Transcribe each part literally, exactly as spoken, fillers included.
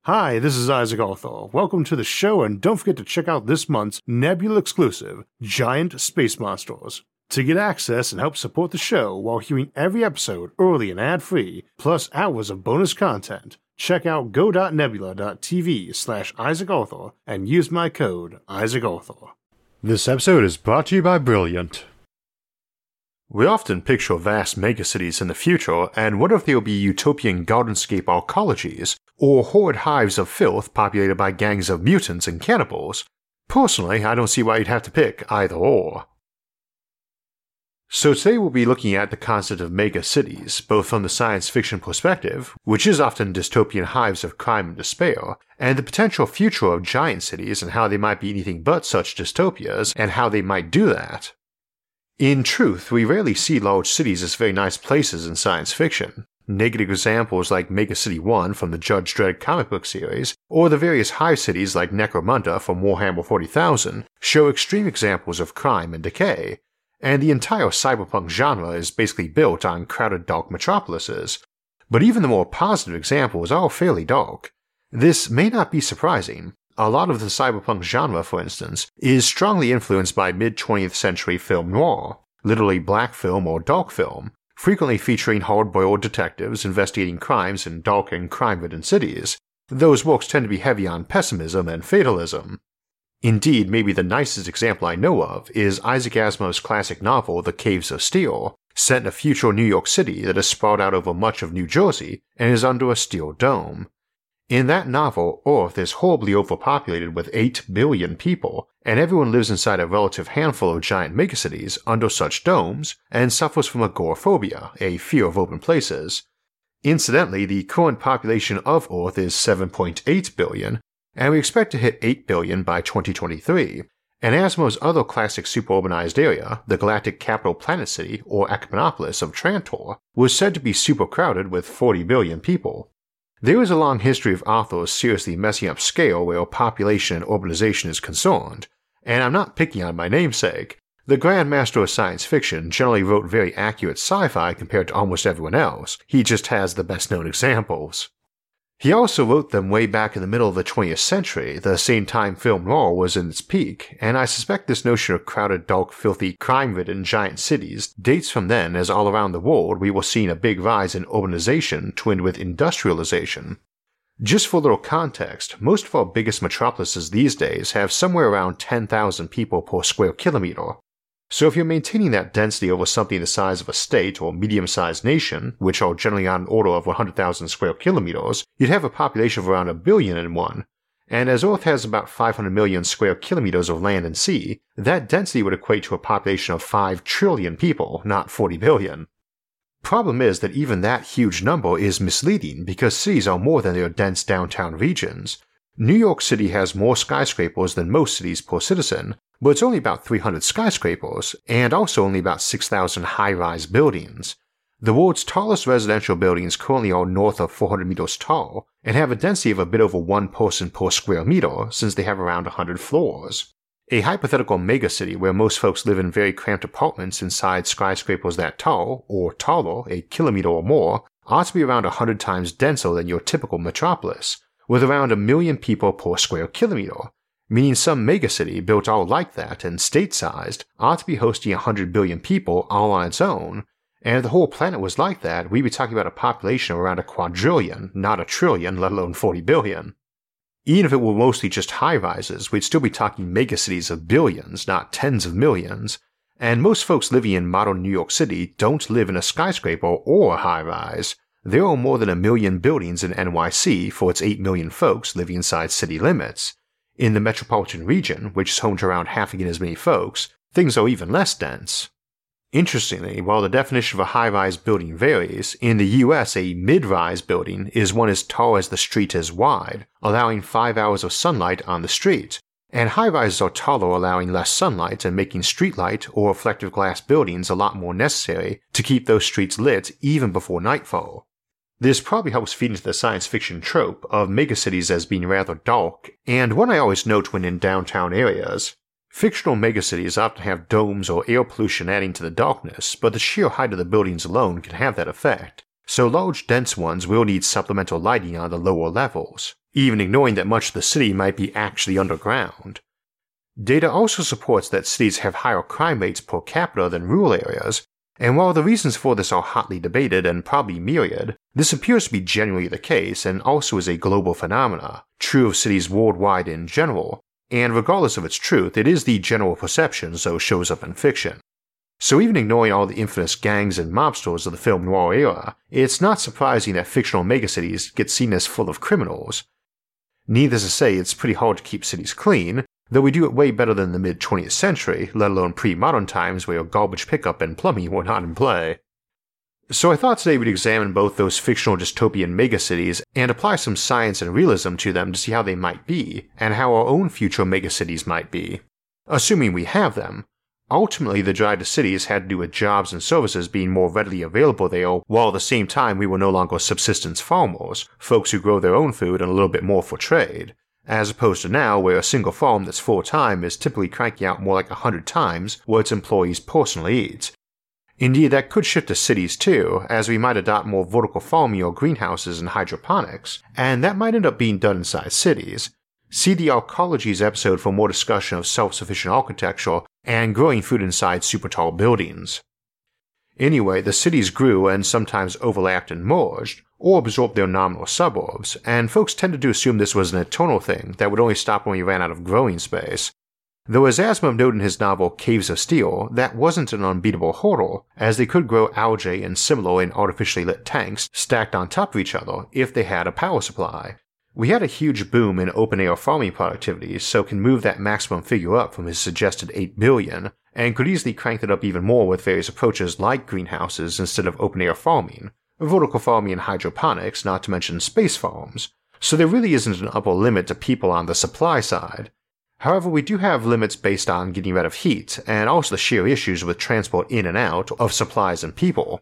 Hi, this is Isaac Arthur. Welcome to the show, and don't forget to check out this month's Nebula exclusive, Giant Space Monsters. To get access and help support the show while hearing every episode early and ad-free, plus hours of bonus content, check out go.nebula.tv slash Isaac Arthur and use my code Isaac Arthur. This episode is brought to you by Brilliant. We often picture vast megacities in the future, and what if there will be utopian gardenscape arcologies, or horrid hives of filth populated by gangs of mutants and cannibals? Personally, I don't see why you'd have to pick either or. So today we'll be looking at the concept of megacities, both from the science fiction perspective, which is often dystopian hives of crime and despair, and the potential future of giant cities and how they might be anything but such dystopias, and how they might do that. In truth, we rarely see large cities as very nice places in science fiction. Negative examples like Megacity one from the Judge Dredd comic book series, or the various hive cities like Necromunda from Warhammer forty thousand, show extreme examples of crime and decay, and the entire cyberpunk genre is basically built on crowded dark metropolises. But even the more positive examples are fairly dark. This may not be surprising. A lot of the cyberpunk genre, for instance, is strongly influenced by mid-twentieth century film noir, literally black film or dark film, frequently featuring hard-boiled detectives investigating crimes in dark and crime-ridden cities. Those works tend to be heavy on pessimism and fatalism. Indeed, maybe the nicest example I know of is Isaac Asimov's classic novel The Caves of Steel, set in a future New York City that is sprawled out over much of New Jersey and is under a steel dome. In that novel, Earth is horribly overpopulated with eight billion people, and everyone lives inside a relative handful of giant megacities under such domes and suffers from agoraphobia, a fear of open places. Incidentally, the current population of Earth is seven point eight billion, and we expect to hit eight billion by twenty twenty-three, and Asimov's other classic superurbanized area, the galactic capital planet city or Akmanopolis of Trantor, was said to be supercrowded with forty billion people. There is a long history of authors seriously messing up scale where population and urbanization is concerned, and I'm not picking on my namesake. The grandmaster of science fiction generally wrote very accurate sci-fi compared to almost everyone else, he just has the best known examples. He also wrote them way back in the middle of the twentieth century, the same time film noir was in its peak, and I suspect this notion of crowded, dark, filthy, crime-ridden giant cities dates from then, as all around the world we were seeing a big rise in urbanization twinned with industrialization. Just for a little context, most of our biggest metropolises these days have somewhere around ten thousand people per square kilometer. So if you're maintaining that density over something the size of a state or medium-sized nation, which are generally on an order of one hundred thousand square kilometers, you'd have a population of around a billion in one. And as Earth has about five hundred million square kilometers of land and sea, that density would equate to a population of five trillion people, not forty billion. Problem is that even that huge number is misleading because cities are more than their dense downtown regions. New York City has more skyscrapers than most cities per citizen, but it's only about three hundred skyscrapers, and also only about six thousand high-rise buildings. The world's tallest residential buildings currently are north of four hundred meters tall, and have a density of a bit over one person per square meter since they have around one hundred floors. A hypothetical megacity where most folks live in very cramped apartments inside skyscrapers that tall, or taller, a kilometer or more, ought to be around one hundred times denser than your typical metropolis, with around a million people per square kilometer, meaning some megacity built all like that and state-sized ought to be hosting one hundred billion people all on its own, and if the whole planet was like that, we'd be talking about a population of around a quadrillion, not a trillion, let alone forty billion. Even if it were mostly just high-rises, we'd still be talking megacities of billions, not tens of millions, and most folks living in modern New York City don't live in a skyscraper or a high-rise. There are more than a million buildings in N Y C for its eight million folks living inside city limits. In the metropolitan region, which is home to around half again as many folks, things are even less dense. Interestingly, while the definition of a high-rise building varies, in the U S a mid-rise building is one as tall as the street is wide, allowing five hours of sunlight on the street, and high-rises are taller, allowing less sunlight and making streetlight or reflective glass buildings a lot more necessary to keep those streets lit even before nightfall. This probably helps feed into the science fiction trope of megacities as being rather dark, and one I always note when in downtown areas. Fictional megacities often have domes or air pollution adding to the darkness, but the sheer height of the buildings alone can have that effect, so large dense ones will need supplemental lighting on the lower levels. even ignoring that much of the city might be actually underground. Data also supports that cities have higher crime rates per capita than rural areas, and while the reasons for this are hotly debated and probably myriad, this appears to be generally the case and also is a global phenomena, true of cities worldwide in general, and regardless of its truth, it is the general perception so it shows up in fiction. So even ignoring all the infamous gangs and mobsters of the film noir era, it's not surprising that fictional megacities get seen as full of criminals. Needless to say, it's pretty hard to keep cities clean, though we do it way better than the mid-twentieth century, let alone pre-modern times where garbage pickup and plumbing were not in play. So I thought today we'd examine both those fictional dystopian megacities and apply some science and realism to them to see how they might be, and how our own future megacities might be. Assuming we have them. Ultimately, the drive to cities had to do with jobs and services being more readily available there, while at the same time we were no longer subsistence farmers, folks who grow their own food and a little bit more for trade, as opposed to now where a single farm that's full-time is typically cranking out more like a hundred times what its employees personally eat. Indeed, that could shift to cities too, as we might adopt more vertical farming or greenhouses and hydroponics, and that might end up being done inside cities. See the Arcologies episode for more discussion of self-sufficient architecture and growing food inside super tall buildings. Anyway, the cities grew and sometimes overlapped and merged, or absorbed their nominal suburbs, and folks tended to assume this was an eternal thing that would only stop when we ran out of growing space. Though as Asimov noted in his novel Caves of Steel, that wasn't an unbeatable hurdle, as they could grow algae and similar in artificially lit tanks stacked on top of each other if they had a power supply. We had a huge boom in open-air farming productivity, so can move that maximum figure up from his suggested eight billion, and could easily crank it up even more with various approaches like greenhouses instead of open-air farming, vertical farming and hydroponics, not to mention space farms, so there really isn't an upper limit to people on the supply side. However, we do have limits based on getting rid of heat, and also the sheer issues with transport in and out of supplies and people.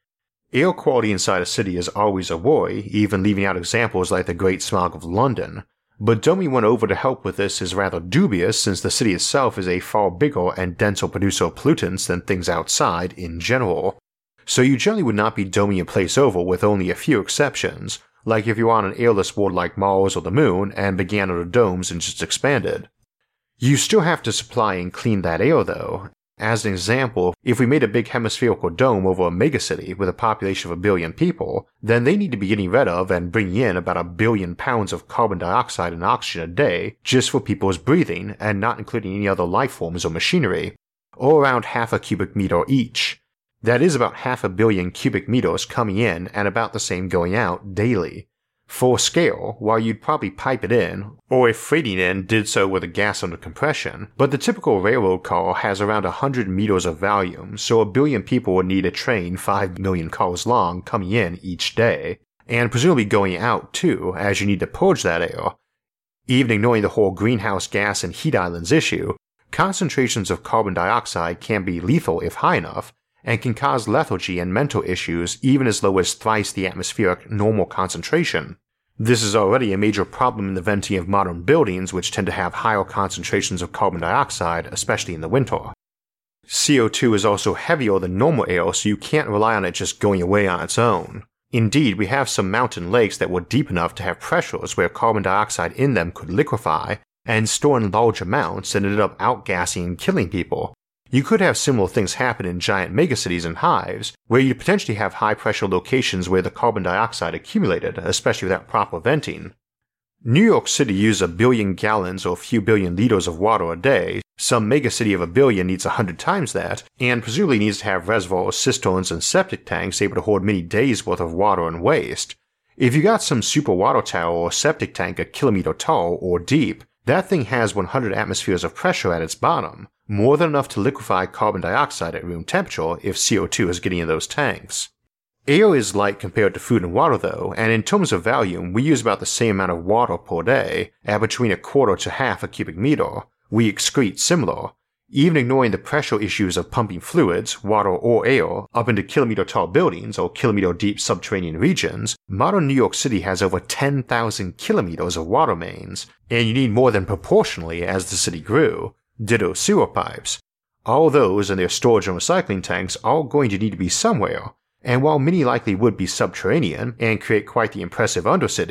Air quality inside a city is always a worry, even leaving out examples like the Great Smog of London, but dumbing one over to help with this is rather dubious since the city itself is a far bigger and denser producer of pollutants than things outside in general. So you generally would not be doming a place over with only a few exceptions, like if you were on an airless world like Mars or the Moon and began under domes and just expanded. You still have to supply and clean that air though. As an example, if we made a big hemispherical dome over a megacity with a population of a billion people, then they need to be getting rid of and bringing in about a billion pounds of carbon dioxide and oxygen a day just for people's breathing and not including any other life forms or machinery, or around half a cubic meter each. That is about half a billion cubic meters coming in and about the same going out daily. For scale, while you'd probably pipe it in, or if freighting in did so with a gas under compression, but the typical railroad car has around one hundred meters of volume, so a billion people would need a train five million cars long coming in each day, and presumably going out too, as you need to purge that air. Even ignoring the whole greenhouse gas and heat islands issue, concentrations of carbon dioxide can be lethal if high enough, and can cause lethargy and mental issues even as low as thrice the atmospheric normal concentration. This is already a major problem in the venting of modern buildings, which tend to have higher concentrations of carbon dioxide, especially in the winter. C O two is also heavier than normal air, so you can't rely on it just going away on its own. Indeed, we have some mountain lakes that were deep enough to have pressures where carbon dioxide in them could liquefy and store in large amounts and ended up outgassing and killing people. You could have similar things happen in giant megacities and hives, where you potentially have high-pressure locations where the carbon dioxide accumulated, especially without proper venting. New York City uses a billion gallons or a few billion liters of water a day, some megacity of a billion needs a hundred times that, and presumably needs to have reservoirs, cisterns, and septic tanks able to hold many days' worth of water and waste. If you got some super water tower or septic tank a kilometer tall or deep, that thing has one hundred atmospheres of pressure at its bottom, more than enough to liquefy carbon dioxide at room temperature if C O two is getting in those tanks. Air is light compared to food and water though, and in terms of volume, we use about the same amount of water per day, at between a quarter to half a cubic meter. We excrete similar. Even ignoring the pressure issues of pumping fluids, water or air, up into kilometer-tall buildings or kilometer-deep subterranean regions, modern New York City has over ten thousand kilometers of water mains, and you need more than proportionally as the city grew. Ditto sewer pipes. All those and their storage and recycling tanks are going to need to be somewhere, and while many likely would be subterranean and create quite the impressive undercity,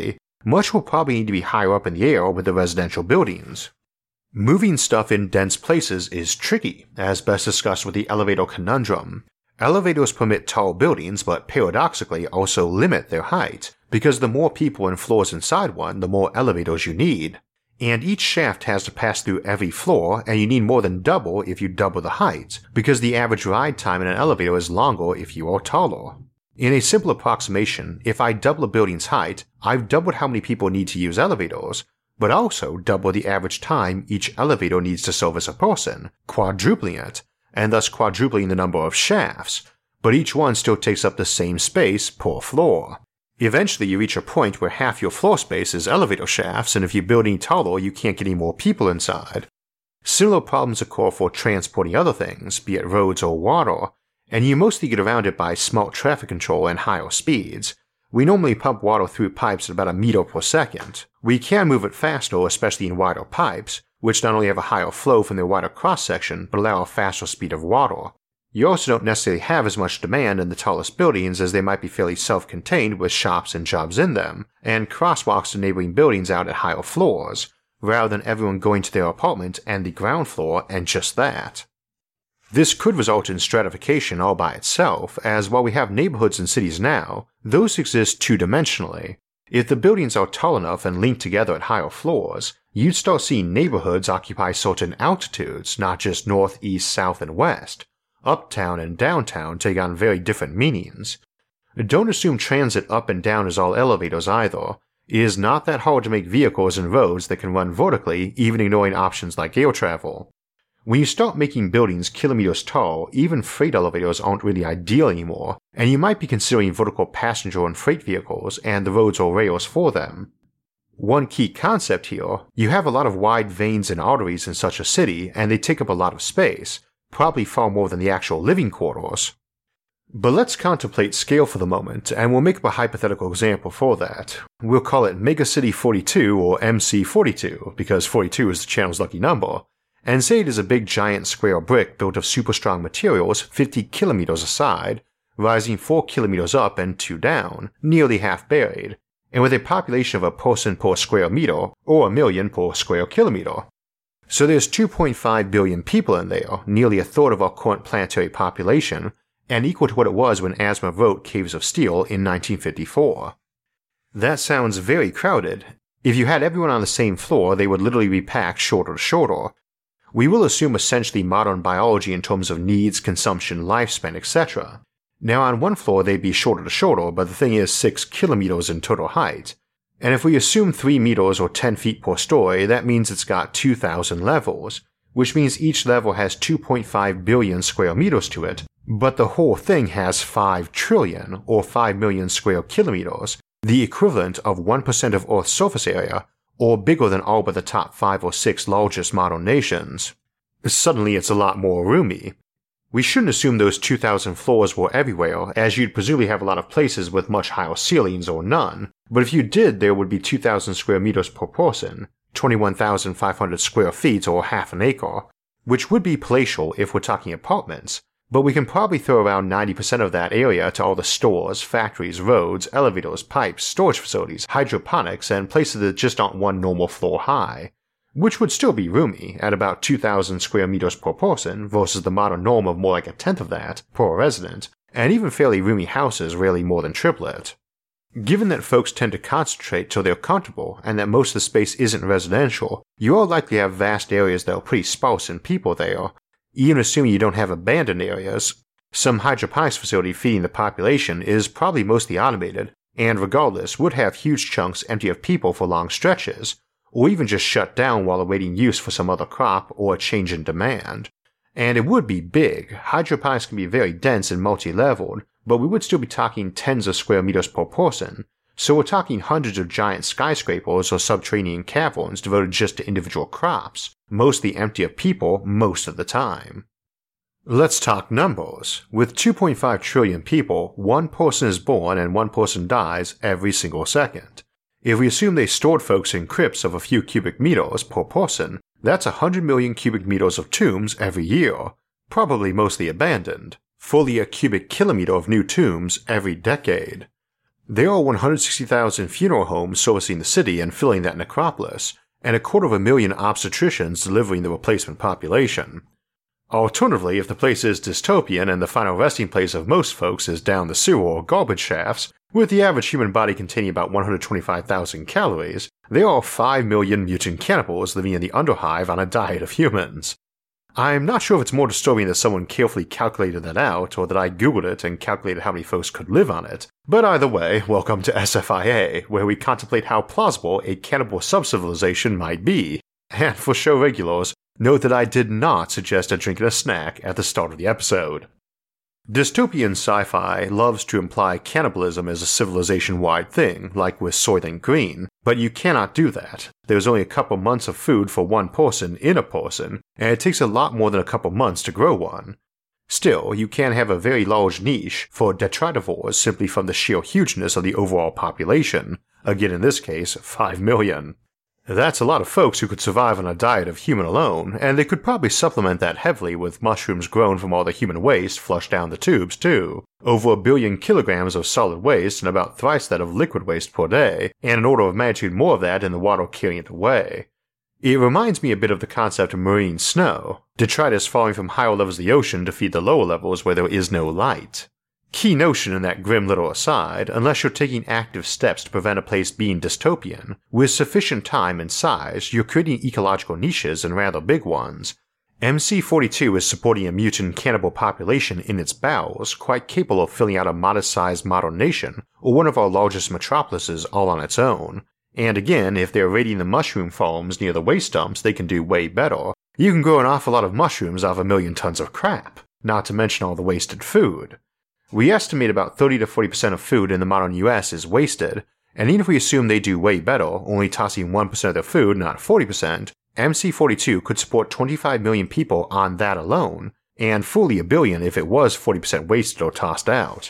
much will probably need to be higher up in the air with the residential buildings. Moving stuff in dense places is tricky, as best discussed with the elevator conundrum. Elevators permit tall buildings, but paradoxically also limit their height, because the more people and floors inside one, the more elevators you need. And each shaft has to pass through every floor, and you need more than double if you double the height, because the average ride time in an elevator is longer if you are taller. In a simple approximation, if I double a building's height, I've doubled how many people need to use elevators, but also double the average time each elevator needs to service a person, quadrupling it, and thus quadrupling the number of shafts, but each one still takes up the same space per floor. Eventually you reach a point where half your floor space is elevator shafts, and if you build any taller you can't get any more people inside. Similar problems occur for transporting other things, be it roads or water, and you mostly get around it by smart traffic control and higher speeds. We normally pump water through pipes at about a meter per second. We can move it faster, especially in wider pipes, which not only have a higher flow from their wider cross-section, but allow a faster speed of water. You also don't necessarily have as much demand in the tallest buildings, as they might be fairly self-contained with shops and jobs in them, and crosswalks to neighboring buildings out at higher floors, rather than everyone going to their apartment and the ground floor and just that. This could result in stratification all by itself, as while we have neighborhoods in cities now, those exist two-dimensionally. If the buildings are tall enough and linked together at higher floors, you'd start seeing neighborhoods occupy certain altitudes, not just north, east, south, and west. Uptown and downtown take on very different meanings. Don't assume transit up and down is all elevators either. It is not that hard to make vehicles and roads that can run vertically, even ignoring options like air travel. When you start making buildings kilometers tall, even freight elevators aren't really ideal anymore, and you might be considering vertical passenger and freight vehicles and the roads or rails for them. One key concept here, you have a lot of wide veins and arteries in such a city, and they take up a lot of space, probably far more than the actual living quarters. But let's contemplate scale for the moment, and we'll make up a hypothetical example for that. We'll call it Megacity forty-two or M C forty-two, because forty-two is the channel's lucky number, and say it is a big giant square brick built of super strong materials fifty kilometers aside, rising four kilometers up and two down, nearly half buried, and with a population of a person per square meter, or a million per square kilometer. So there's two point five billion people in there, nearly a third of our current planetary population, and equal to what it was when Asimov wrote Caves of Steel in nineteen fifty-four. That sounds very crowded. If you had everyone on the same floor, they would literally be packed shoulder to shoulder. We will assume essentially modern biology in terms of needs, consumption, lifespan, et cetera. Now on one floor they'd be shoulder to shoulder, but the thing is six kilometers in total height. And if we assume three meters or ten feet per story, that means it's got two thousand levels, which means each level has two point five billion square meters to it, but the whole thing has five trillion, or five million square kilometers, the equivalent of one percent of Earth's surface area, or bigger than all but the top five or six largest modern nations. Suddenly it's a lot more roomy. We shouldn't assume those two thousand floors were everywhere, as you'd presumably have a lot of places with much higher ceilings or none, but if you did there would be two thousand square meters per person, twenty-one thousand five hundred square feet or half an acre, which would be palatial if we're talking apartments, but we can probably throw around ninety percent of that area to all the stores, factories, roads, elevators, pipes, storage facilities, hydroponics, and places that just aren't one normal floor high, which would still be roomy at about two thousand square meters per person versus the modern norm of more like a tenth of that per resident, and even fairly roomy houses rarely more than triple it. Given that folks tend to concentrate till they're comfortable and that most of the space isn't residential, you are likely to have vast areas that are pretty sparse in people there. Even assuming you don't have abandoned areas, some hydroponics facility feeding the population is probably mostly automated, and regardless would have huge chunks empty of people for long stretches, or even just shut down while awaiting use for some other crop or a change in demand. And it would be big. Hydroponics can be very dense and multi-leveled, but we would still be talking tens of square meters per person, so we're talking hundreds of giant skyscrapers or subterranean caverns devoted just to individual crops, mostly empty of people most of the time. Let's talk numbers. With two point five trillion people, one person is born and one person dies every single second. If we assume they stored folks in crypts of a few cubic meters per person, that's one hundred million cubic meters of tombs every year, probably mostly abandoned, fully a cubic kilometer of new tombs every decade. There are one hundred sixty thousand funeral homes servicing the city and filling that necropolis, and a quarter of a million obstetricians delivering the replacement population. Alternatively, if the place is dystopian and the final resting place of most folks is down the sewer or garbage shafts, with the average human body containing about one hundred twenty-five thousand calories, there are five million mutant cannibals living in the Underhive on a diet of humans. I'm not sure if it's more disturbing that someone carefully calculated that out, or that I googled it and calculated how many folks could live on it, but either way, welcome to S F I A, where we contemplate how plausible a cannibal sub-civilization might be. And for show regulars, note that I did not suggest a drink and a snack at the start of the episode. Dystopian sci-fi loves to imply cannibalism as a civilization-wide thing, like with Soylent Green, but you cannot do that. There's only a couple months of food for one person in a person, and it takes a lot more than a couple months to grow one. Still, you can have a very large niche for detritivores simply from the sheer hugeness of the overall population, again in this case, five million. That's a lot of folks who could survive on a diet of human alone, and they could probably supplement that heavily with mushrooms grown from all the human waste flushed down the tubes too. Over a billion kilograms of solid waste and about thrice that of liquid waste per day, and an order of magnitude more of that in the water carrying it away. It reminds me a bit of the concept of marine snow, detritus falling from higher levels of the ocean to feed the lower levels where there is no light. Key notion in that grim little aside, unless you're taking active steps to prevent a place being dystopian, with sufficient time and size, you're creating ecological niches and rather big ones. M C forty-two is supporting a mutant cannibal population in its bowels, quite capable of filling out a modest-sized modern nation, or one of our largest metropolises all on its own. And again, if they're raiding the mushroom farms near the waste dumps, they can do way better. You can grow an awful lot of mushrooms off a million tons of crap, not to mention all the wasted food. We estimate about thirty to forty percent of food in the modern U S is wasted, and even if we assume they do way better, only tossing one percent of their food, not forty percent, M C forty-two could support twenty-five million people on that alone, and fully a billion if it was forty percent wasted or tossed out.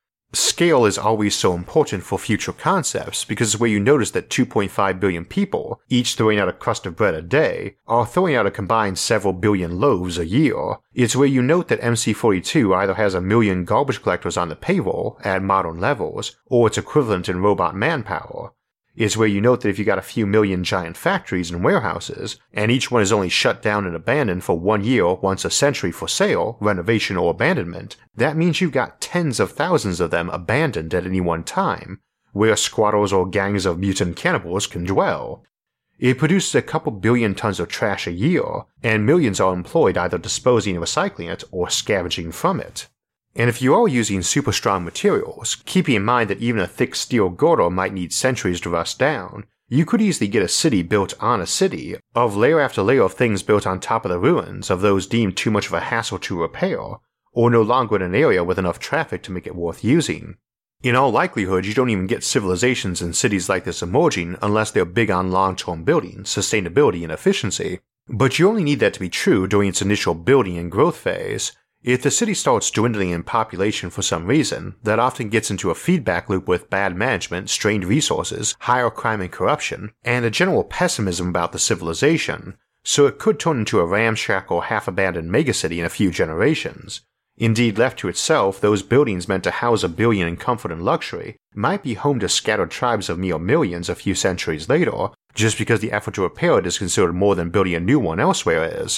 Scale is always so important for future concepts because it's where you notice that two point five billion people, each throwing out a crust of bread a day, are throwing out a combined several billion loaves a year. It's where you note that M C forty-two either has a million garbage collectors on the payroll at modern levels, or its equivalent in robot manpower. It's where you note that if you got a few million giant factories and warehouses, and each one is only shut down and abandoned for one year once a century for sale, renovation, or abandonment, that means you've got tens of thousands of them abandoned at any one time, where squatters or gangs of mutant cannibals can dwell. It produces a couple billion tons of trash a year, and millions are employed either disposing and recycling it or scavenging from it. And if you are using super strong materials, keeping in mind that even a thick steel girder might need centuries to rust down, you could easily get a city built on a city, of layer after layer of things built on top of the ruins of those deemed too much of a hassle to repair, or no longer in an area with enough traffic to make it worth using. In all likelihood, you don't even get civilizations in cities like this emerging unless they're big on long-term building, sustainability, and efficiency. But you only need that to be true during its initial building and growth phase. If the city starts dwindling in population for some reason, that often gets into a feedback loop with bad management, strained resources, higher crime and corruption, and a general pessimism about the civilization, so it could turn into a ramshackle, half-abandoned megacity in a few generations. Indeed, left to itself, those buildings meant to house a billion in comfort and luxury might be home to scattered tribes of mere millions a few centuries later, just because the effort to repair it is considered more than building a new one elsewhere is.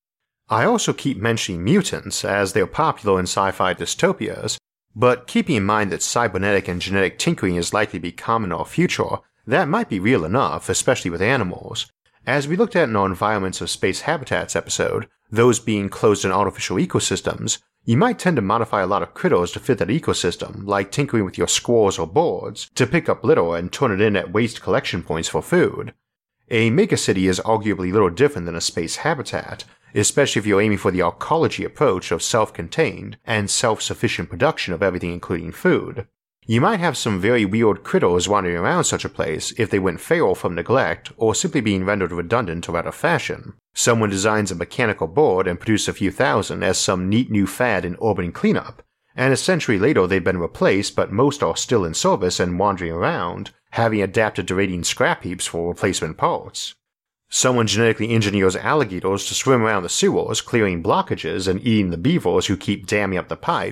I also keep mentioning mutants as they're popular in sci-fi dystopias, but keeping in mind that cybernetic and genetic tinkering is likely to be common in our future, that might be real enough, especially with animals. As we looked at in our Environments of Space Habitats episode, those being closed in artificial ecosystems, you might tend to modify a lot of critters to fit that ecosystem, like tinkering with your squirrels or birds, to pick up litter and turn it in at waste collection points for food. A megacity is arguably little different than a space habitat, especially if you're aiming for the arcology approach of self-contained and self-sufficient production of everything including food. You might have some very weird critters wandering around such a place if they went feral from neglect or simply being rendered redundant or out of fashion. Someone designs a mechanical bird and produces a few thousand as some neat new fad in urban cleanup, and a century later they've been replaced but most are still in service and wandering around, having adapted to raiding scrap heaps for replacement parts. Someone genetically engineers alligators to swim around the sewers, clearing blockages and eating the beavers who keep damming up the pipes,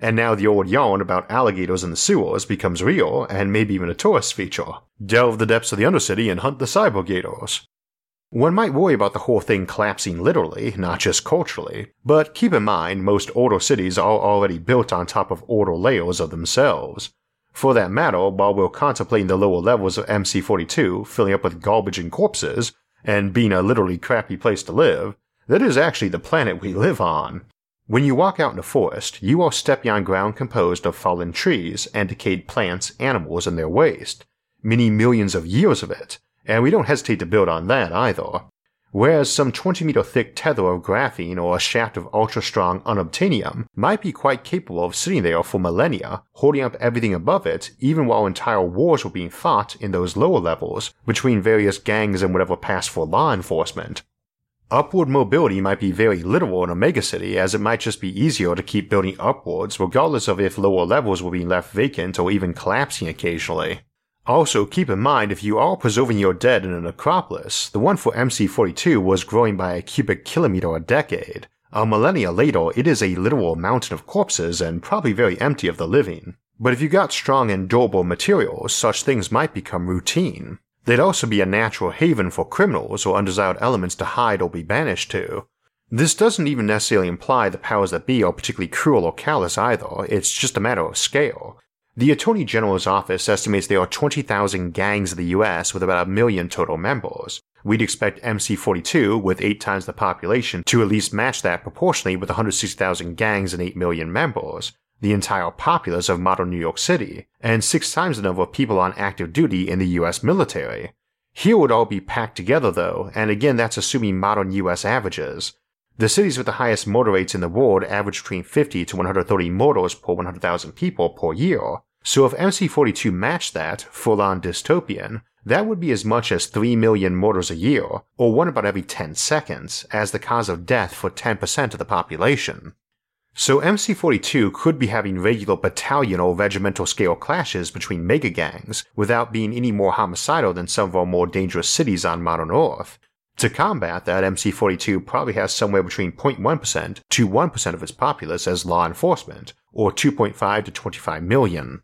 And now the old yarn about alligators in the sewers becomes real and maybe even a tourist feature. Delve the depths of the Undercity and hunt the cybergators. One might worry about the whole thing collapsing literally, not just culturally, but keep in mind most older cities are already built on top of older layers of themselves. For that matter, while we're contemplating the lower levels of M C forty-two filling up with garbage and corpses, and being a literally crappy place to live, that is actually the planet we live on. When you walk out in the forest, you are stepping on ground composed of fallen trees and decayed plants, animals, and their waste. Many millions of years of it, and we don't hesitate to build on that either. Whereas some twenty meter thick tether of graphene or a shaft of ultra-strong unobtainium might be quite capable of sitting there for millennia, holding up everything above it even while entire wars were being fought in those lower levels between various gangs and whatever passed for law enforcement. Upward mobility might be very literal in a megacity, as it might just be easier to keep building upwards regardless of if lower levels were being left vacant or even collapsing occasionally. Also, keep in mind if you are preserving your dead in a necropolis, the one for M C forty-two was growing by a cubic kilometer a decade. A millennia later, it is a literal mountain of corpses and probably very empty of the living. But if you got strong and durable materials, such things might become routine. They'd also be a natural haven for criminals or undesired elements to hide or be banished to. This doesn't even necessarily imply the powers that be are particularly cruel or callous either, it's just a matter of scale. The Attorney General's office estimates there are twenty thousand gangs in the U S with about a million total members. We'd expect M C forty-two, with eight times the population, to at least match that proportionally with one hundred sixty thousand gangs and eight million members, the entire populace of modern New York City, and six times the number of people on active duty in the U S military. Here would all be packed together though, and again that's assuming modern U S averages. The cities with the highest murder rates in the world average between fifty to one hundred thirty murders per one hundred thousand people per year, so if M C forty-two matched that, full-on dystopian, that would be as much as three million murders a year, or one about every ten seconds, as the cause of death for ten percent of the population. So M C forty-two could be having regular battalion or regimental scale clashes between mega gangs without being any more homicidal than some of our more dangerous cities on modern Earth. To combat that, M C forty-two probably has somewhere between zero point one percent to one percent of its populace as law enforcement, or two point five to twenty-five million.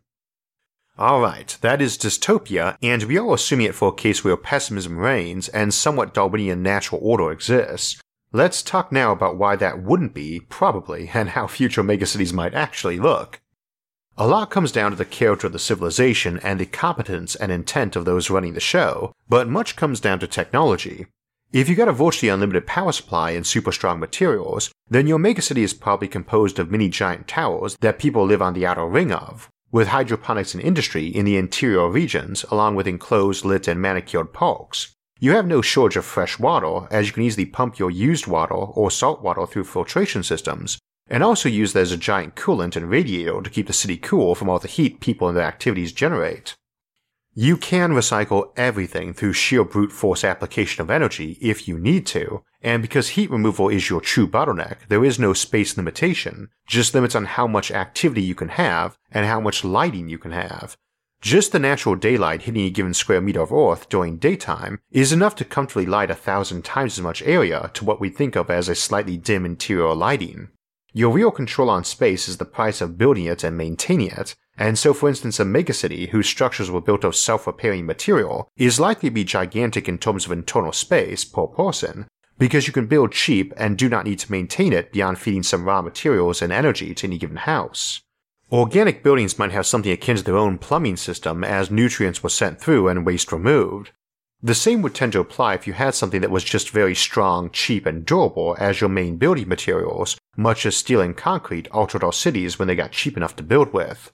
Alright, that is dystopia, and we are assuming it for a case where pessimism reigns and somewhat Darwinian natural order exists. Let's talk now about why that wouldn't be, probably, and how future megacities might actually look. A lot comes down to the character of the civilization and the competence and intent of those running the show, but much comes down to technology. If you got a virtually unlimited power supply and super strong materials, then your megacity is probably composed of many giant towers that people live on the outer ring of, with hydroponics and industry in the interior regions along with enclosed, lit, and manicured parks. You have no shortage of fresh water, as you can easily pump your used water or salt water through filtration systems, and also use that as a giant coolant and radiator to keep the city cool from all the heat people and their activities generate. You can recycle everything through sheer brute force application of energy if you need to, and because heat removal is your true bottleneck, there is no space limitation, just limits on how much activity you can have and how much lighting you can have. Just the natural daylight hitting a given square meter of Earth during daytime is enough to comfortably light a thousand times as much area to what we think of as a slightly dim interior lighting. Your real control on space is the price of building it and maintaining it, and so for instance a megacity whose structures were built of self-repairing material is likely to be gigantic in terms of internal space per person, because you can build cheap and do not need to maintain it beyond feeding some raw materials and energy to any given house. Organic buildings might have something akin to their own plumbing system as nutrients were sent through and waste removed. The same would tend to apply if you had something that was just very strong, cheap, and durable as your main building materials, much as steel and concrete altered our cities when they got cheap enough to build with.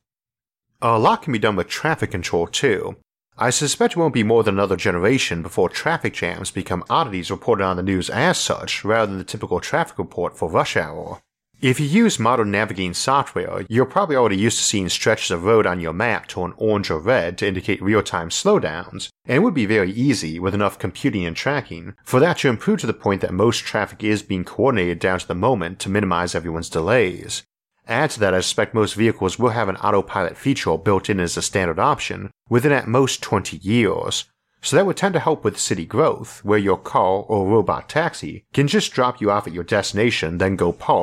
A lot can be done with traffic control too. I suspect it won't be more than another generation before traffic jams become oddities reported on the news as such, rather than the typical traffic report for rush hour. If you use modern navigating software, you're probably already used to seeing stretches of road on your map turn orange or red to indicate real-time slowdowns, and it would be very easy, with enough computing and tracking, for that to improve to the point that most traffic is being coordinated down to the moment to minimize everyone's delays. Add to that, I suspect most vehicles will have an autopilot feature built in as a standard option within at most twenty years, so that would tend to help with city growth, where your car or robot taxi can just drop you off at your destination, then go park,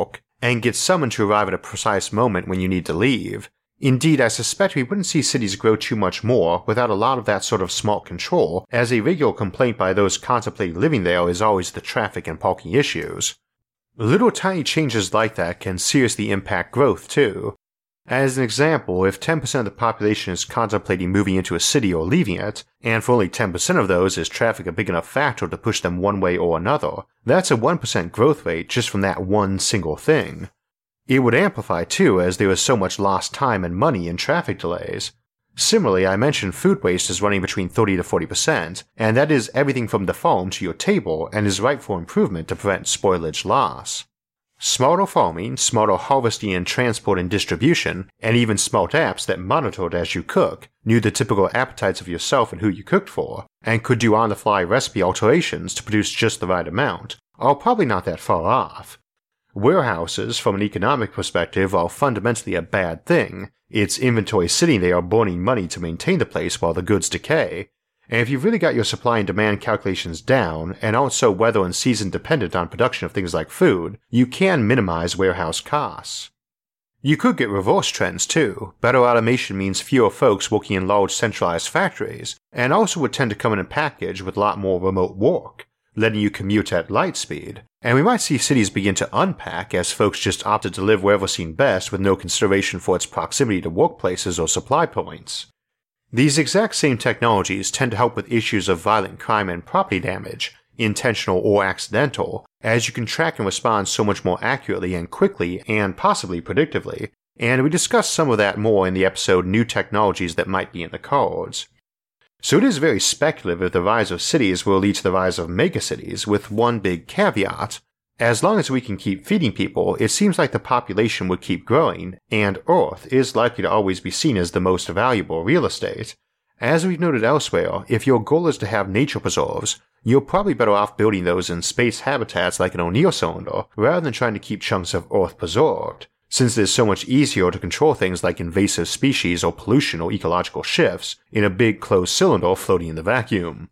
and get summoned to arrive at a precise moment when you need to leave. Indeed, I suspect we wouldn't see cities grow too much more without a lot of that sort of smart control, as a regular complaint by those contemplating living there is always the traffic and parking issues. Little tiny changes like that can seriously impact growth too. As an example, if ten percent of the population is contemplating moving into a city or leaving it, and for only ten percent of those is traffic a big enough factor to push them one way or another, that's a one percent growth rate just from that one single thing. It would amplify too, as there is so much lost time and money in traffic delays. Similarly, I mentioned food waste is running between thirty to forty percent, and that is everything from the farm to your table and is ripe for improvement to prevent spoilage loss. Smarter farming, smarter harvesting and transport and distribution, and even smart apps that monitored as you cook, knew the typical appetites of yourself and who you cooked for, and could do on-the-fly recipe alterations to produce just the right amount, are probably not that far off. Warehouses, from an economic perspective, are fundamentally a bad thing. It's inventory sitting there burning money to maintain the place while the goods decay, and if you've really got your supply and demand calculations down, and aren't so weather and season dependent on production of things like food, you can minimize warehouse costs. You could get reverse trends too. Better automation means fewer folks working in large centralized factories, and also would tend to come in a package with a lot more remote work, letting you commute at light speed, and we might see cities begin to unpack as folks just opted to live wherever seemed best with no consideration for its proximity to workplaces or supply points. These exact same technologies tend to help with issues of violent crime and property damage, intentional or accidental, as you can track and respond so much more accurately and quickly and possibly predictively, and we discussed some of that more in the episode New Technologies That Might Be in the Cards. So it is very speculative if the rise of cities will lead to the rise of megacities, with one big caveat. As long as we can keep feeding people, it seems like the population would keep growing, and Earth is likely to always be seen as the most valuable real estate. As we've noted elsewhere, if your goal is to have nature preserves, you're probably better off building those in space habitats like an O'Neill cylinder, rather than trying to keep chunks of Earth preserved, since it is so much easier to control things like invasive species or pollution or ecological shifts in a big closed cylinder floating in the vacuum.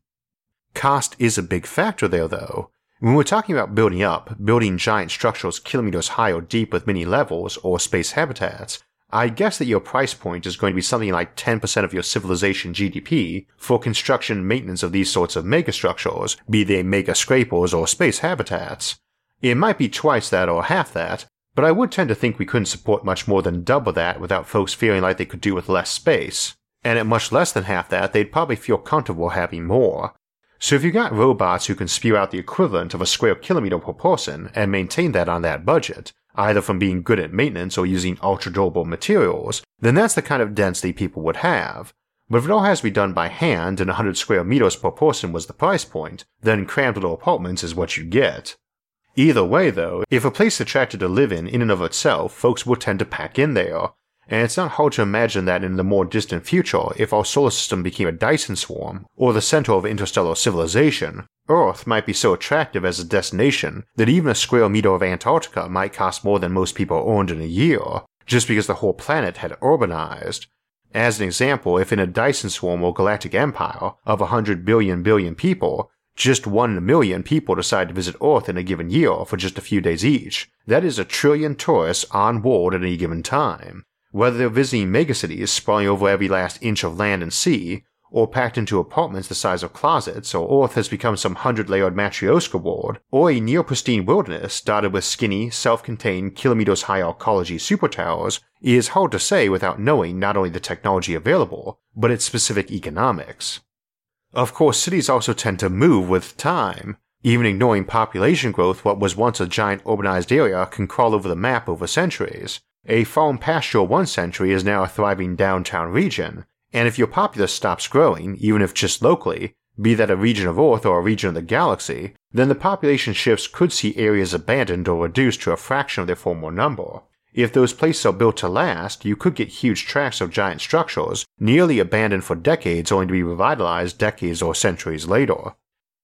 Cost is a big factor there though. When we're talking about building up, building giant structures kilometers high or deep with many levels or space habitats, I guess that your price point is going to be something like ten percent of your civilization G D P for construction and maintenance of these sorts of megastructures, be they mega scrapers or space habitats. It might be twice that or half that, but I would tend to think we couldn't support much more than double that without folks feeling like they could do with less space, and at much less than half that they'd probably feel comfortable having more. So if you got robots who can spew out the equivalent of a square kilometer per person and maintain that on that budget, either from being good at maintenance or using ultra-durable materials, then that's the kind of density people would have. But if it all has to be done by hand and one hundred square meters per person was the price point, then crammed little apartments is what you get. Either way though, if a place is attractive to live in in and of itself, folks will tend to pack in there, and it's not hard to imagine that in the more distant future, if our solar system became a Dyson swarm, or the center of interstellar civilization, Earth might be so attractive as a destination that even a square meter of Antarctica might cost more than most people earned in a year, just because the whole planet had urbanized. As an example, if in a Dyson swarm or galactic empire of one hundred billion billion people, just one in a million people decide to visit Earth in a given year for just a few days each, that is a trillion tourists on board at any given time. Whether they're visiting megacities sprawling over every last inch of land and sea, or packed into apartments the size of closets, or Earth has become some hundred-layered Matryoshka world, or a near-pristine wilderness dotted with skinny, self-contained, kilometers-high arcology supertowers, is hard to say without knowing not only the technology available, but its specific economics. Of course, cities also tend to move with time. Even ignoring population growth, what was once a giant urbanized area can crawl over the map over centuries. A farm pasture one century is now a thriving downtown region, and if your populace stops growing, even if just locally, be that a region of Earth or a region of the galaxy, then the population shifts could see areas abandoned or reduced to a fraction of their former number. If those places are built to last, you could get huge tracts of giant structures, nearly abandoned for decades only to be revitalized decades or centuries later.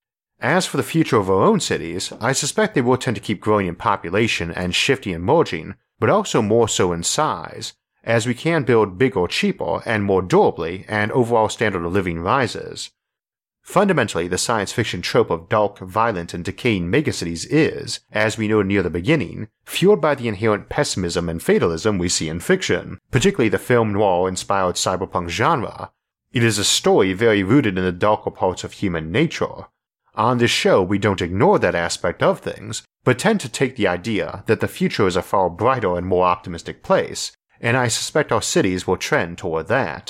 As for the future of our own cities, I suspect they will tend to keep growing in population and shifting and merging, but also more so in size, as we can build bigger, cheaper, and more durably, and overall standard of living rises. Fundamentally, the science fiction trope of dark, violent, and decaying megacities is, as we know near the beginning, fueled by the inherent pessimism and fatalism we see in fiction, particularly the film noir-inspired cyberpunk genre. It is a story very rooted in the darker parts of human nature. On this show, we don't ignore that aspect of things, but tend to take the idea that the future is a far brighter and more optimistic place, and I suspect our cities will trend toward that.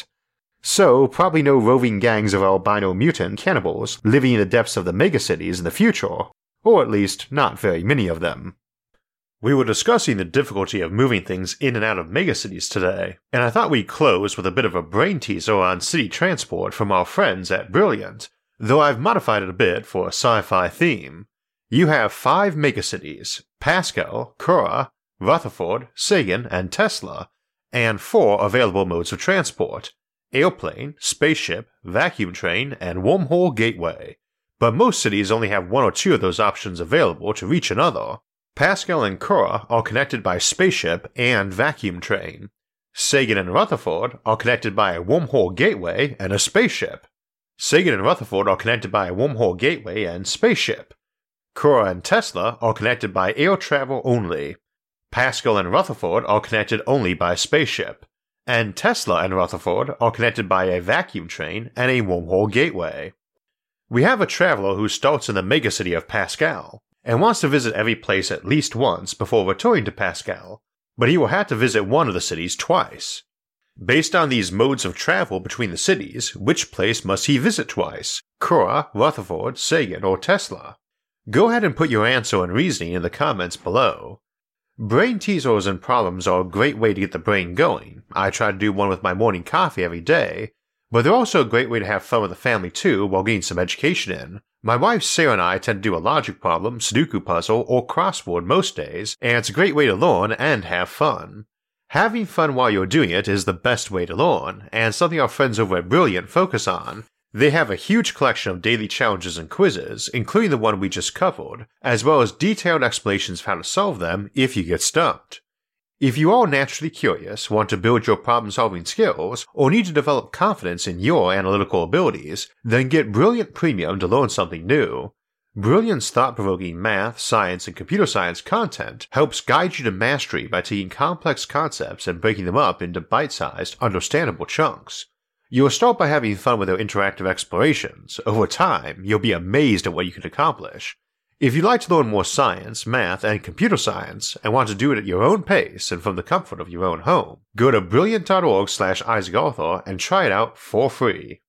So, probably no roving gangs of albino mutant cannibals living in the depths of the megacities in the future, or at least not very many of them. We were discussing the difficulty of moving things in and out of megacities today, and I thought we'd close with a bit of a brain teaser on city transport from our friends at Brilliant, though I've modified it a bit for a sci-fi theme. You have five megacities, Pascal, Kura, Rutherford, Sagan, and Tesla, and four available modes of transport: airplane, spaceship, vacuum train, and wormhole gateway. But most cities only have one or two of those options available to reach another. Pascal and Kura are connected by spaceship and vacuum train. Sagan and Rutherford are connected by a wormhole gateway and a spaceship. Sagan and Rutherford are connected by a wormhole gateway and spaceship. Kura and Tesla are connected by air travel only. Pascal and Rutherford are connected only by spaceship. And Tesla and Rutherford are connected by a vacuum train and a wormhole gateway. We have a traveler who starts in the megacity of Pascal, and wants to visit every place at least once before returning to Pascal, but he will have to visit one of the cities twice. Based on these modes of travel between the cities, which place must he visit twice? Kura, Rutherford, Sagan, or Tesla? Go ahead and put your answer and reasoning in the comments below. Brain teasers and problems are a great way to get the brain going. I try to do one with my morning coffee every day, but they're also a great way to have fun with the family too while getting some education in. My wife Sarah and I tend to do a logic problem, Sudoku puzzle, or crossword most days, and it's a great way to learn and have fun. Having fun while you're doing it is the best way to learn, and something our friends over at Brilliant focus on. They have a huge collection of daily challenges and quizzes, including the one we just covered, as well as detailed explanations of how to solve them if you get stumped. If you are naturally curious, want to build your problem-solving skills, or need to develop confidence in your analytical abilities, then get Brilliant Premium to learn something new. Brilliant's thought-provoking math, science, and computer science content helps guide you to mastery by taking complex concepts and breaking them up into bite-sized, understandable chunks. You'll start by having fun with their interactive explorations. Over time, you'll be amazed at what you can accomplish. If you'd like to learn more science, math, and computer science, and want to do it at your own pace and from the comfort of your own home, go to brilliant.org slash Isaac Arthur and try it out for free.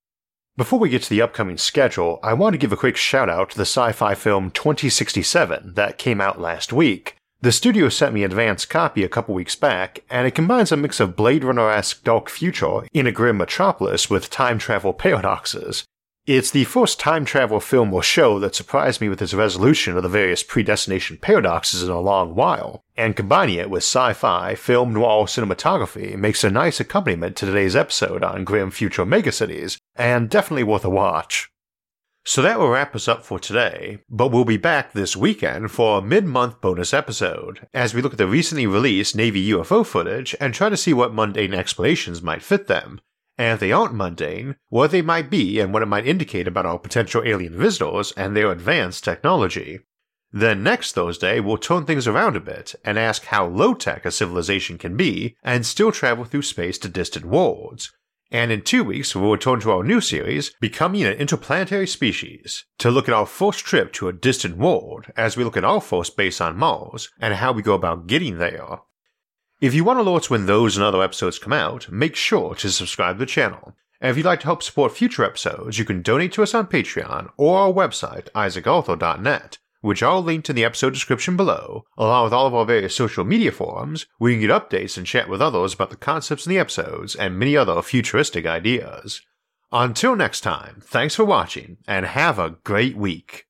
Before we get to the upcoming schedule, I want to give a quick shout out to the sci-fi film twenty sixty-seven that came out last week. The studio sent me an advance copy a couple weeks back, and it combines a mix of Blade Runner-esque dark future in a grim metropolis with time travel paradoxes. It's the first time travel film or show that surprised me with its resolution of the various predestination paradoxes in a long while, and combining it with sci-fi, film noir cinematography makes a nice accompaniment to today's episode on grim future megacities, and definitely worth a watch. So that will wrap us up for today, but we'll be back this weekend for a mid-month bonus episode, as we look at the recently released Navy U F O footage and try to see what mundane explanations might fit them, and if they aren't mundane, what they might be and what it might indicate about our potential alien visitors and their advanced technology. Then next Thursday, we'll turn things around a bit and ask how low-tech a civilization can be and still travel through space to distant worlds. And in two weeks, we'll return to our new series, Becoming an Interplanetary Species, to look at our first trip to a distant world as we look at our first base on Mars and how we go about getting there. If you want alerts when those and other episodes come out, make sure to subscribe to the channel. And if you'd like to help support future episodes, you can donate to us on Patreon or our website, isaac arthur dot net, which are linked in the episode description below, along with all of our various social media forums, where you can get updates and chat with others about the concepts in the episodes and many other futuristic ideas. Until next time, thanks for watching, and have a great week.